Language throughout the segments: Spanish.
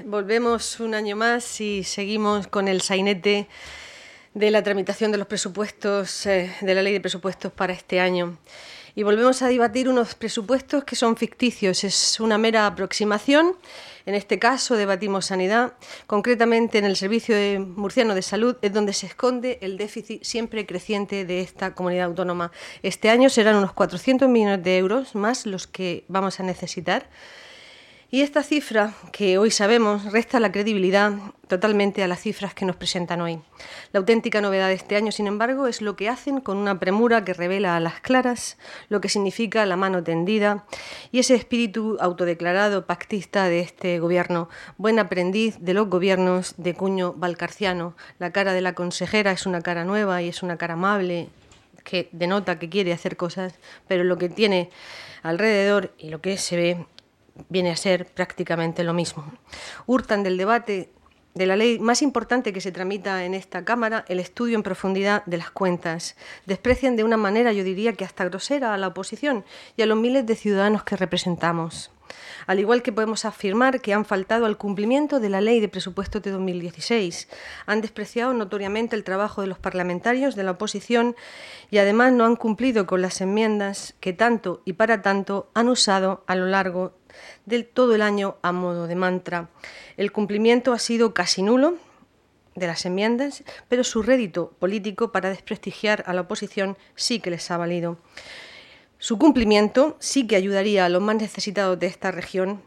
Volvemos un año más y seguimos con el sainete de la tramitación de los presupuestos, de la ley de presupuestos para este año. Y volvemos a debatir unos presupuestos que son ficticios, es una mera aproximación. En este caso debatimos sanidad, concretamente en el Servicio Murciano de Salud, es donde se esconde el déficit siempre creciente de esta comunidad autónoma. Este año serán unos 400 millones de euros más los que vamos a necesitar. Y esta cifra, que hoy sabemos, resta la credibilidad totalmente a las cifras que nos presentan hoy. La auténtica novedad de este año, sin embargo, es lo que hacen con una premura que revela a las claras lo que significa la mano tendida y ese espíritu autodeclarado pactista de este gobierno, buen aprendiz de los gobiernos de cuño valcarciano. La cara de la consejera es una cara nueva y es una cara amable, que denota que quiere hacer cosas, pero lo que tiene alrededor y lo que se ve viene a ser prácticamente lo mismo. Hurtan del debate de la ley más importante que se tramita en esta Cámara el estudio en profundidad de las cuentas. Desprecian de una manera, yo diría que hasta grosera, a la oposición y a los miles de ciudadanos que representamos. Al igual que podemos afirmar que han faltado al cumplimiento de la Ley de Presupuestos de 2016, han despreciado notoriamente el trabajo de los parlamentarios de la oposición y además no han cumplido con las enmiendas que tanto y para tanto han usado a lo largo de todo el año a modo de mantra. El cumplimiento ha sido casi nulo de las enmiendas, pero su rédito político para desprestigiar a la oposición sí que les ha valido. Su cumplimiento sí que ayudaría a los más necesitados de esta región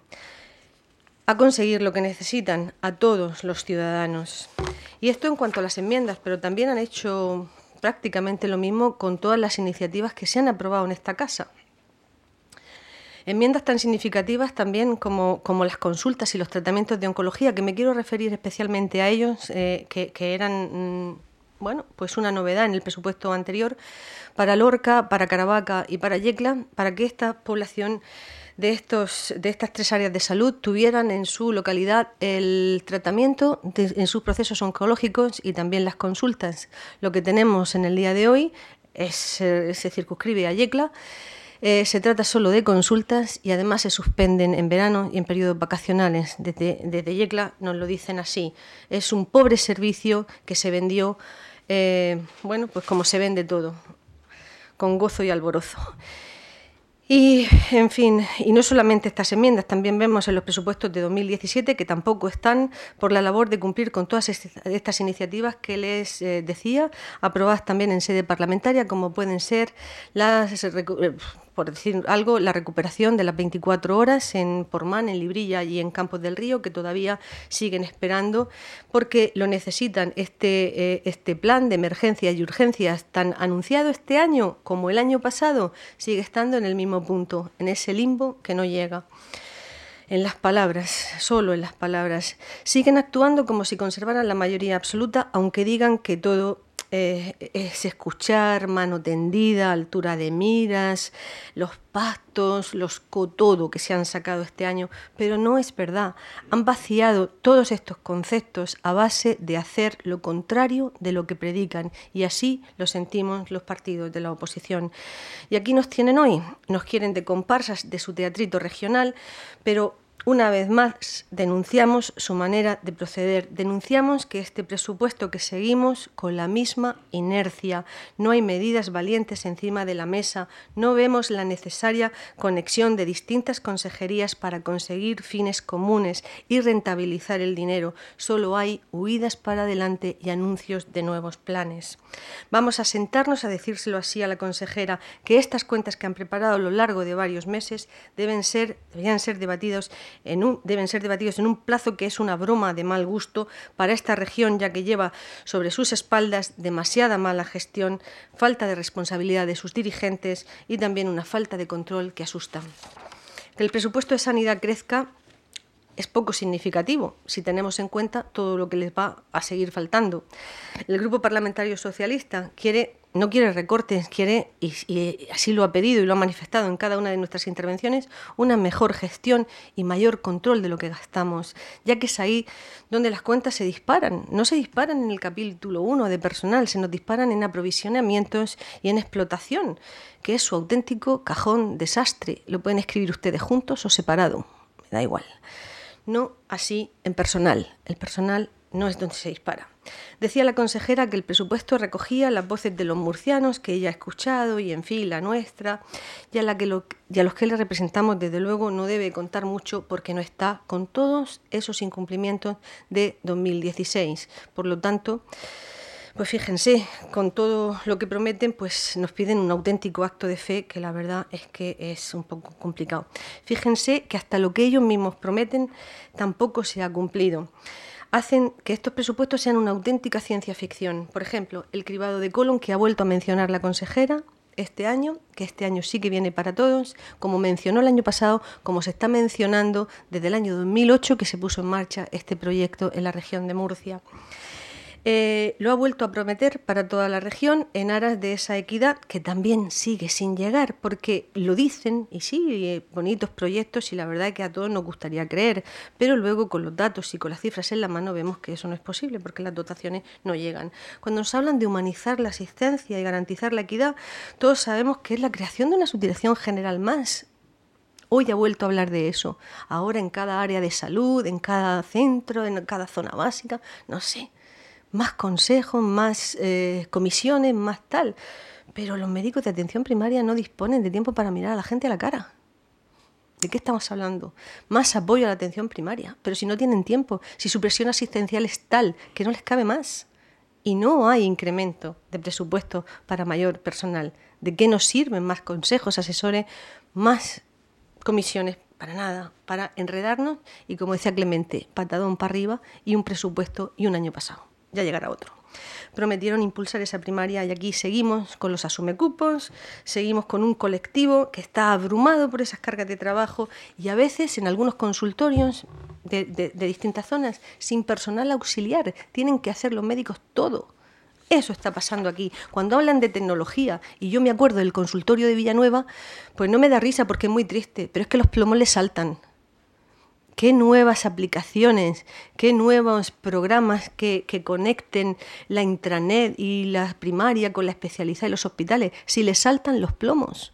a conseguir lo que necesitan, a todos los ciudadanos. Y esto en cuanto a las enmiendas, pero también han hecho prácticamente lo mismo con todas las iniciativas que se han aprobado en esta casa. Enmiendas tan significativas también como las consultas y los tratamientos de oncología, que me quiero referir especialmente a ellos, que eran pues una novedad en el presupuesto anterior para Lorca, para Caravaca y para Yecla, para que esta población de estas tres áreas de salud tuvieran en su localidad el tratamiento en sus procesos oncológicos y también las consultas. Lo que tenemos en el día de hoy se circunscribe a Yecla. Se trata solo de consultas y además se suspenden en verano y en periodos vacacionales. Desde Yecla nos lo dicen así. Es un pobre servicio que se vendió, pues como se vende todo, con gozo y alborozo. Y, en fin, y no solamente estas enmiendas, también vemos en los presupuestos de 2017 que tampoco están por la labor de cumplir con todas estas iniciativas que les decía, aprobadas también en sede parlamentaria, como pueden ser por decir algo, la recuperación de las 24 horas en Portmán, en Librilla y en Campos del Río, que todavía siguen esperando porque lo necesitan. Este plan de emergencias y urgencias tan anunciado este año como el año pasado sigue estando en el mismo punto, en ese limbo que no llega. En las palabras, solo en las palabras. Siguen actuando como si conservaran la mayoría absoluta, aunque digan que todo es escuchar, mano tendida, altura de miras, los pactos, los cotodo que se han sacado este año, pero no es verdad. Han vaciado todos estos conceptos a base de hacer lo contrario de lo que predican y así lo sentimos los partidos de la oposición. Y aquí nos tienen hoy, nos quieren de comparsas de su teatrito regional, pero una vez más denunciamos su manera de proceder, denunciamos que este presupuesto que seguimos con la misma inercia, no hay medidas valientes encima de la mesa, no vemos la necesaria conexión de distintas consejerías para conseguir fines comunes y rentabilizar el dinero, solo hay huidas para adelante y anuncios de nuevos planes. Vamos a sentarnos a decírselo así a la consejera, que estas cuentas que han preparado a lo largo de varios meses deberían ser debatidos en un plazo que es una broma de mal gusto para esta región, ya que lleva sobre sus espaldas demasiada mala gestión, falta de responsabilidad de sus dirigentes y también una falta de control que asusta. Que el presupuesto de sanidad crezca es poco significativo si tenemos en cuenta todo lo que les va a seguir faltando. El Grupo Parlamentario Socialista no quiere recortes, quiere, y así lo ha pedido y lo ha manifestado en cada una de nuestras intervenciones, una mejor gestión y mayor control de lo que gastamos, ya que es ahí donde las cuentas se disparan. No se disparan en el capítulo 1 de personal, se nos disparan en aprovisionamientos y en explotación, que es su auténtico cajón desastre. Lo pueden escribir ustedes juntos o separado, me da igual. no así en personal. El personal no es donde se dispara. Decía la consejera que el presupuesto recogía las voces de los murcianos que ella ha escuchado y, en fin, la nuestra, y a los que le representamos, desde luego, no debe contar mucho porque no está con todos esos incumplimientos de 2016. Por lo tanto, pues fíjense, con todo lo que prometen, pues nos piden un auténtico acto de fe que la verdad es que es un poco complicado. Fíjense que hasta lo que ellos mismos prometen tampoco se ha cumplido. Hacen que estos presupuestos sean una auténtica ciencia ficción. Por ejemplo, el cribado de colon que ha vuelto a mencionar la consejera este año, que este año sí que viene para todos, como mencionó el año pasado, como se está mencionando desde el año 2008 que se puso en marcha este proyecto en la región de Murcia. Lo ha vuelto a prometer para toda la región en aras de esa equidad que también sigue sin llegar, porque lo dicen, y sí, bonitos proyectos, y la verdad es que a todos nos gustaría creer, pero luego con los datos y con las cifras en la mano vemos que eso no es posible, porque las dotaciones no llegan. Cuando nos hablan de humanizar la asistencia y garantizar la equidad, todos sabemos que es la creación de una subdirección general más. Hoy ha vuelto a hablar de eso, ahora en cada área de salud, en cada centro, en cada zona básica, no sé. Más consejos, más comisiones, más tal. Pero los médicos de atención primaria no disponen de tiempo para mirar a la gente a la cara. ¿De qué estamos hablando? Más apoyo a la atención primaria. Pero si no tienen tiempo, si su presión asistencial es tal que no les cabe más y no hay incremento de presupuesto para mayor personal, ¿de qué nos sirven más consejos, asesores, más comisiones? Para nada, para enredarnos y, como decía Clemente, patadón para arriba y un presupuesto y un año pasado. Ya llegará otro. Prometieron impulsar esa primaria y aquí seguimos con los asumecupos, seguimos con un colectivo que está abrumado por esas cargas de trabajo y a veces en algunos consultorios de distintas zonas sin personal auxiliar, tienen que hacer los médicos todo. Eso está pasando aquí. Cuando hablan de tecnología, y yo me acuerdo del consultorio de Villanueva, pues no me da risa porque es muy triste, pero es que los plomos le saltan. ¿Qué nuevas aplicaciones, qué nuevos programas que conecten la intranet y la primaria con la especializada y los hospitales, si les saltan los plomos?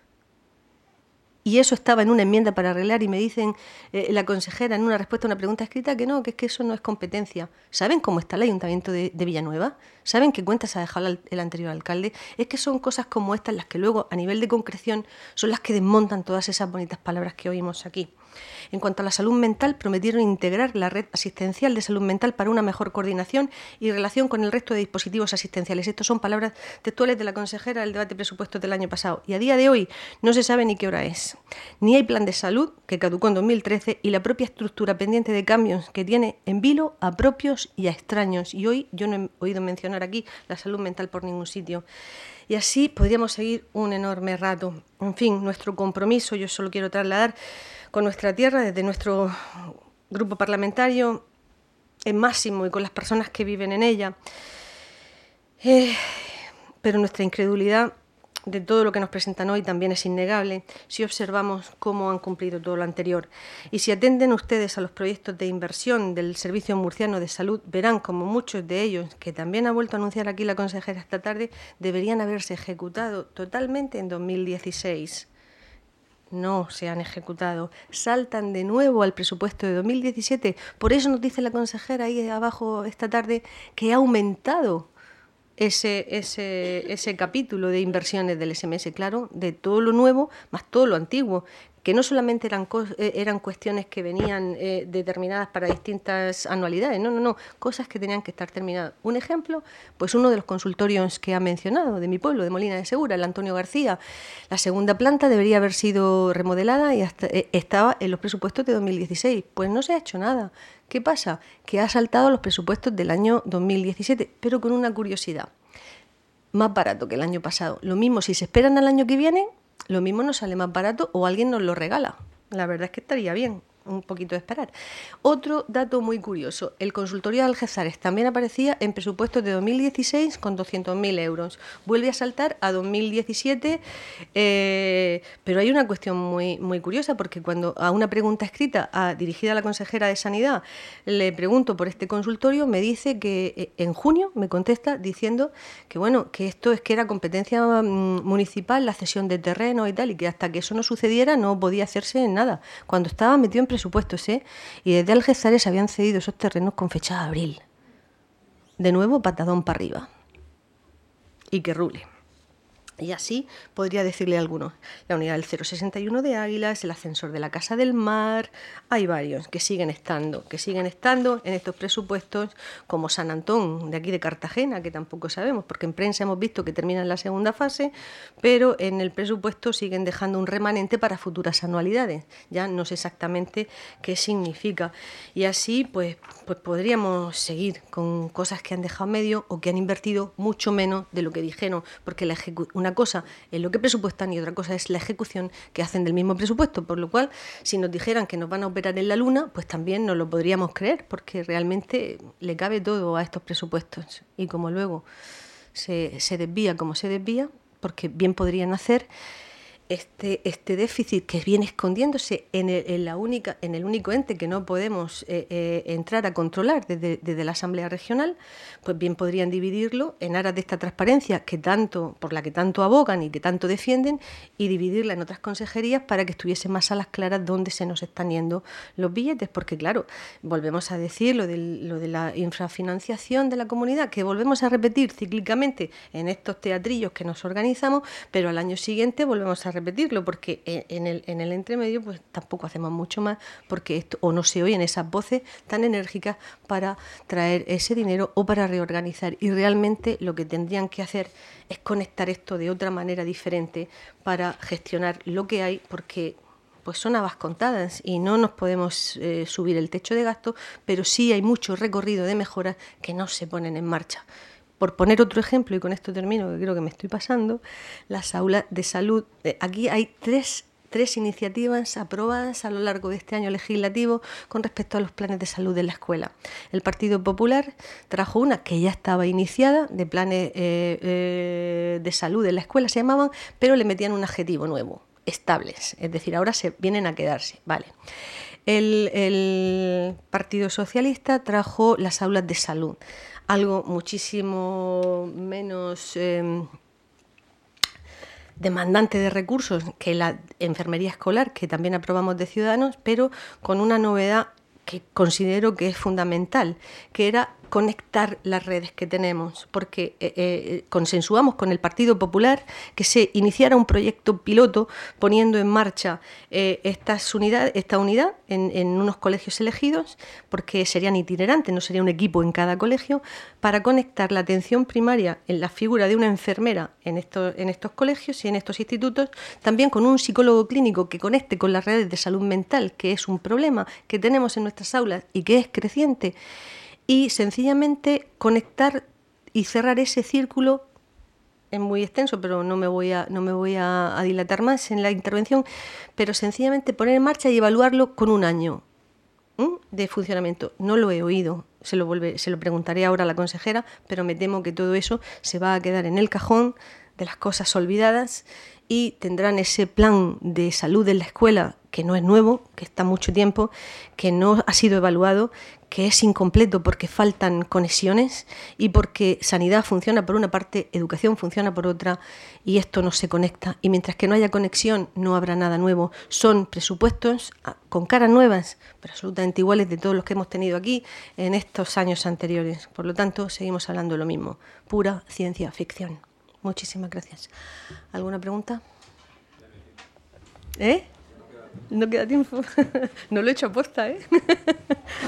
Y eso estaba en una enmienda para arreglar y me dicen la consejera en una respuesta a una pregunta escrita que no, que es que eso no es competencia. ¿Saben cómo está el ayuntamiento de Villanueva? ¿Saben qué cuentas ha dejado el anterior alcalde? Es que son cosas como estas las que luego, a nivel de concreción, son las que desmontan todas esas bonitas palabras que oímos aquí. En cuanto a la salud mental, prometieron integrar la red asistencial de salud mental para una mejor coordinación y relación con el resto de dispositivos asistenciales. Estas son palabras textuales de la consejera del debate de presupuestos del año pasado. Y a día de hoy no se sabe ni qué hora es. Ni hay plan de salud, que caducó en 2013, y la propia estructura pendiente de cambios que tiene en vilo a propios y a extraños. Y hoy yo no he oído mencionar aquí la salud mental por ningún sitio. Y así podríamos seguir un enorme rato. En fin, nuestro compromiso, yo solo quiero trasladar con nuestra tierra, desde nuestro grupo parlamentario, es máximo y con las personas que viven en ella. Pero nuestra incredulidad de todo lo que nos presentan hoy también es innegable si observamos cómo han cumplido todo lo anterior. Y si atienden ustedes a los proyectos de inversión del Servicio Murciano de Salud, verán como muchos de ellos, que también ha vuelto a anunciar aquí la consejera esta tarde, deberían haberse ejecutado totalmente en 2016. No se han ejecutado, saltan de nuevo al presupuesto de 2017. Por eso nos dice la consejera ahí abajo esta tarde que ha aumentado ese capítulo de inversiones del SMS, claro, de todo lo nuevo más todo lo antiguo, que no solamente eran cuestiones que venían determinadas para distintas anualidades, no, cosas que tenían que estar terminadas. Un ejemplo, pues uno de los consultorios que ha mencionado, de mi pueblo, de Molina de Segura, el Antonio García. La segunda planta debería haber sido remodelada y estaba en los presupuestos de 2016. Pues no se ha hecho nada. ¿Qué pasa? Que ha saltado los presupuestos del año 2017, pero con una curiosidad. Más barato que el año pasado. Lo mismo, si se esperan al año que viene, lo mismo nos sale más barato o alguien nos lo regala. La verdad es que estaría bien un poquito de esperar. Otro dato muy curioso, el consultorio de Algeciras también aparecía en presupuestos de 2016 con 200.000 euros. Vuelve a saltar a 2017, pero hay una cuestión muy, muy curiosa, porque cuando a una pregunta escrita dirigida a la consejera de Sanidad le pregunto por este consultorio, me dice que en junio me contesta diciendo que bueno, que esto es que era competencia municipal, la cesión de terreno y tal, y que hasta que eso no sucediera no podía hacerse nada. Cuando estaba metido en presupuestos, ¿eh? Y desde Algeciras se habían cedido esos terrenos con fecha de abril. De nuevo, patadón para arriba. Y que rule. Y así podría decirle a algunos. La unidad del 061 de Águilas, el ascensor de la Casa del Mar, hay varios que siguen estando en estos presupuestos, como San Antón, de aquí de Cartagena, que tampoco sabemos, porque en prensa hemos visto que terminan la segunda fase, pero en el presupuesto siguen dejando un remanente para futuras anualidades. Ya no sé exactamente qué significa. Y así, pues podríamos seguir con cosas que han dejado medio o que han invertido mucho menos de lo que dijeron, porque una cosa es lo que presupuestan y otra cosa es la ejecución que hacen del mismo presupuesto, por lo cual, si nos dijeran que nos van a operar en la luna, pues también nos lo podríamos creer, porque realmente le cabe todo a estos presupuestos. Y como luego se desvía como se desvía, porque bien podrían hacer este déficit que viene escondiéndose en el único ente que no podemos entrar a controlar desde la Asamblea Regional, pues bien podrían dividirlo en aras de esta transparencia por la que tanto abogan y que tanto defienden, y dividirla en otras consejerías para que estuviese más a las claras dónde se nos están yendo los billetes, porque claro, volvemos a decir lo de la infrafinanciación de la comunidad, que volvemos a repetir cíclicamente en estos teatrillos que nos organizamos, pero al año siguiente volvemos a repetirlo, porque en el entremedio pues tampoco hacemos mucho más, porque esto o no se oyen esas voces tan enérgicas para traer ese dinero o para reorganizar, y realmente lo que tendrían que hacer es conectar esto de otra manera diferente para gestionar lo que hay, porque pues son habas contadas y no nos podemos subir el techo de gasto, pero sí hay mucho recorrido de mejoras que no se ponen en marcha. Por poner otro ejemplo, y con esto termino, que creo que me estoy pasando, las aulas de salud. Aquí hay tres iniciativas aprobadas a lo largo de este año legislativo con respecto a los planes de salud de la escuela. El Partido Popular trajo una que ya estaba iniciada, de planes de salud en la escuela se llamaban, pero le metían un adjetivo nuevo, estables, es decir, ahora se vienen a quedarse, vale. El Partido Socialista trajo las aulas de salud, algo muchísimo menos demandante de recursos que la enfermería escolar, que también aprobamos de Ciudadanos, pero con una novedad que considero que es fundamental, que era conectar las redes que tenemos, porque consensuamos con el Partido Popular que se iniciara un proyecto piloto poniendo en marcha esta unidad en unos colegios elegidos, porque serían itinerantes, no sería un equipo en cada colegio, para conectar la atención primaria en la figura de una enfermera en estos colegios y en estos institutos, también con un psicólogo clínico que conecte con las redes de salud mental, que es un problema que tenemos en nuestras aulas y que es creciente, y sencillamente conectar y cerrar ese círculo. Es muy extenso, pero no me voy a dilatar más en la intervención, pero sencillamente poner en marcha y evaluarlo con un año de funcionamiento. No lo he oído, se lo preguntaré ahora a la consejera, pero me temo que todo eso se va a quedar en el cajón de las cosas olvidadas, y tendrán ese plan de salud en la escuela, que no es nuevo, que está mucho tiempo, que no ha sido evaluado, que es incompleto porque faltan conexiones y porque sanidad funciona por una parte, educación funciona por otra, y esto no se conecta. Y mientras que no haya conexión, no habrá nada nuevo. Son presupuestos con caras nuevas, pero absolutamente iguales de todos los que hemos tenido aquí en estos años anteriores. Por lo tanto, seguimos hablando de lo mismo, pura ciencia ficción. Muchísimas gracias. ¿Alguna pregunta? ¿Eh? No queda tiempo. No lo he hecho aposta, ¿eh?